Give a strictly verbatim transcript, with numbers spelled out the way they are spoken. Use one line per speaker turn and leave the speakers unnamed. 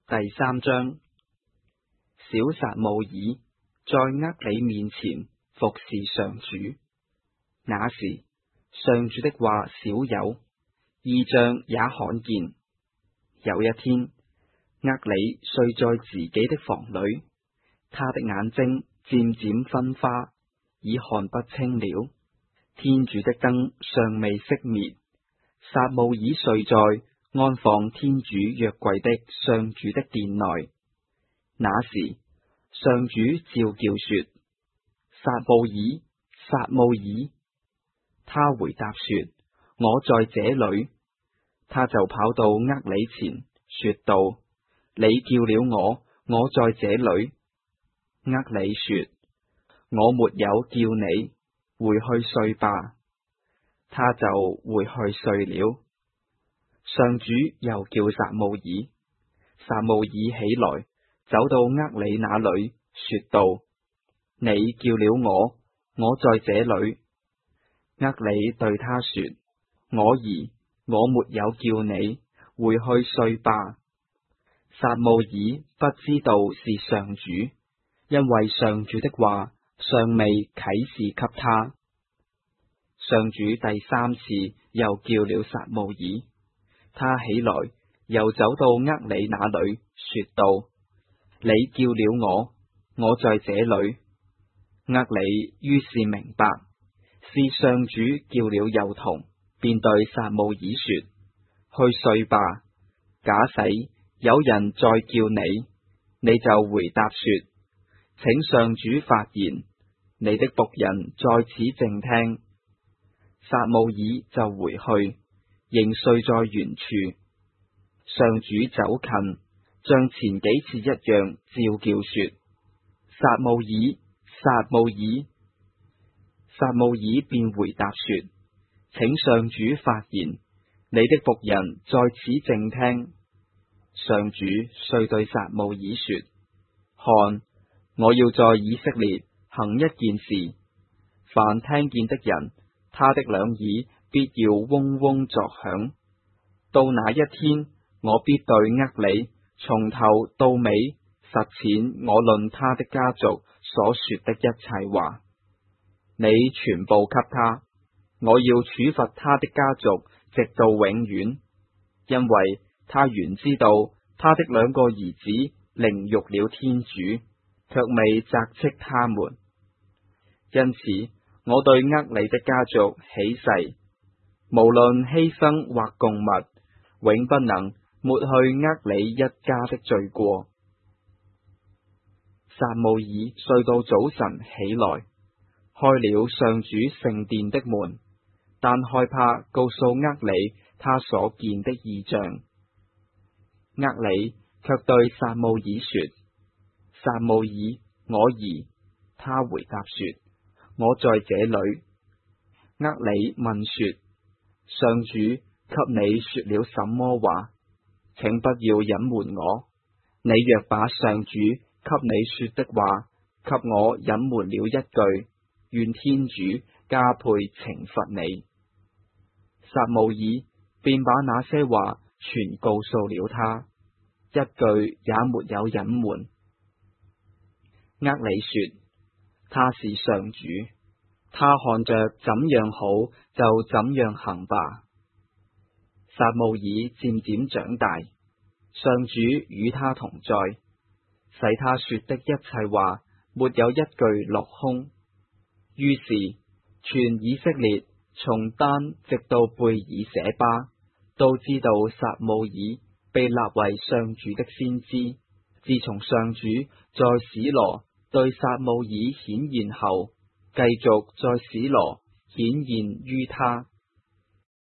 第三章。小撒母耳在厄里面前服侍上主。那時，上主的話少有，異象也罕見。有一天，厄里睡在自己的房裏，他的眼睛漸漸昏花，已看不清了。天主的燈尚未熄滅，撒母耳睡在安放天主約櫃的上主的殿內。那時，上主召叫說：撒母耳，撒母耳。他回答說：我在這裏。他就跑到厄里前，說道：你叫了我，我在這裏。厄里說：我沒有叫你，回去睡吧。他就回去睡了。上主又叫撒母耳，撒母耳起來，走到厄里那裏，說道：你叫了我，我在這裏。厄里對他說：我兒，我沒有叫你，回去睡吧。撒母耳不知道是上主，因為上主的話尚未啟示給他。上主第三次又叫了撒母耳，他起來，又走到厄里那裏，說道：你叫了我，我在這裏。厄里於是明白是上主叫了幼童，便對撒母耳說：去睡吧。假使有人再叫你，你就回答說：請上主發言，你的僕人在此靜聽。撒母耳就回去，仍睡在原處。上主走近，像前幾次一樣召叫說：撒母耳，撒母耳。撒母耳便回答說：請上主發言，你的僕人在此靜聽。上主遂對撒母耳說：看，我要在以色列行一件事，凡聽見的人，他的兩耳必要嗡嗡作響。到那一天，我必對厄里從頭到尾實踐我論他的家族所說的一切話。你全部給他，我要處罰他的家族直到永遠，因為他原知道他的兩個兒子凌辱了天主，卻未責斥他們。因此，我對厄里的家族起誓，無論犧牲或供物，永不能抹去厄里一家的罪過。撒母耳睡到早晨起來，開了上主聖殿的門，但害怕告訴厄里他所見的異象。厄里卻對撒母耳說：撒母耳，我兒。他回答說：我在這裏。厄里問說：上主給你說了什麼話？請不要隱瞞我。你若把上主給你說的話給我隱瞞了一句，願天主加倍懲罰你。撒母耳便把那些話全告訴了他，一句也沒有隱瞞。厄里說：他是上主，他看着怎樣好就怎樣行吧。撒母耳漸漸長大，上主與他同在，使他說的一切話沒有一句落空。於是，全以色列從丹直到貝爾舍巴，都知道撒母耳被立為上主的先知。自從上主在史羅對撒母耳顯現後，繼續在史羅顯現於他。